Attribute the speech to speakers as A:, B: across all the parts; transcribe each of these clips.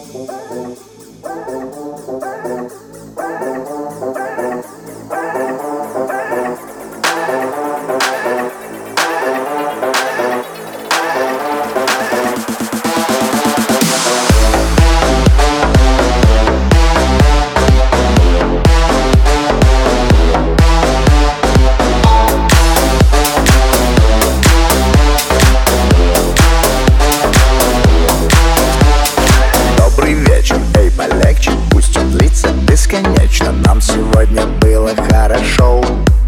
A: Бесконечно нам сегодня было хорошо.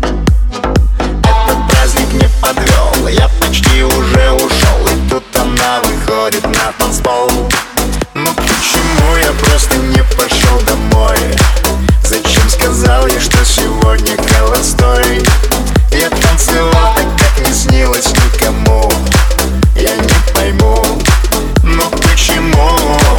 A: Этот праздник не подвел, я почти уже ушел. И тут она выходит на танцпол. Ну почему я просто не пошел домой? Зачем сказал ей, что сегодня холостой? Я танцевал так, как не снилось никому. Я не пойму, ну почему?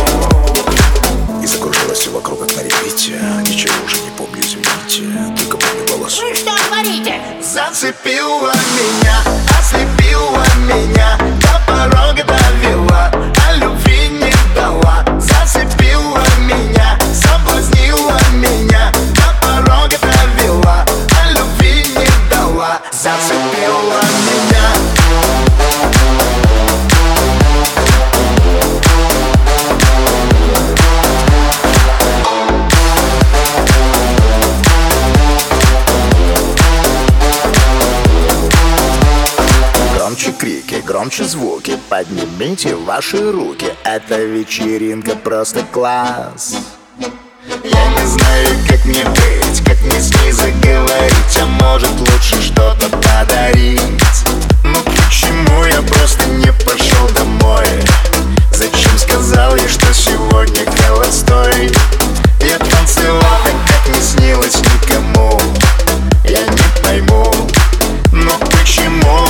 A: И закружилось все вокруг, как на репите. Ничего уже не помню, извините, только помню голос.
B: Вы что творите?
A: Зацепила меня, ослепила меня, до порога довела, а любви не дала. Зацепила меня, соблазнила меня, до порога довела, а любви не дала. Зацепила меня. Громче крики, громче звуки, поднимите ваши руки. Эта вечеринка просто класс. Я не знаю, как мне быть, как мне с ней заговорить. А может лучше что-то подарить? Ну почему я просто не пошел домой? Зачем сказал ей, что сегодня холостой? Я танцевал так, как не снилось никому. Я не пойму, ну почему?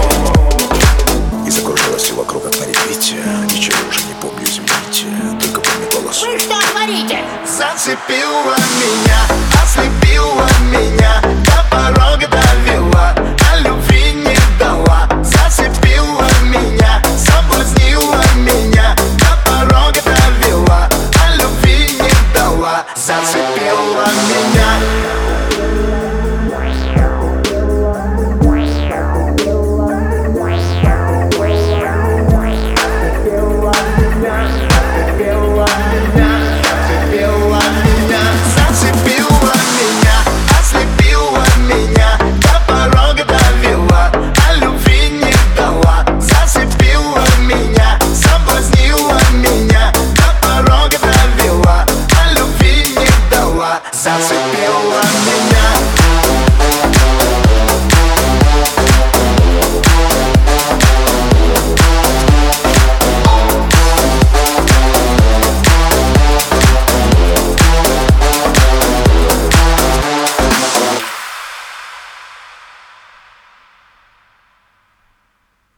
A: И закружилось все вокруг, как на репите. Ничего уже не помню, извините, только помню голос.
B: Вы что творите?
A: Зацепила меня, ослепила меня, до порога довела,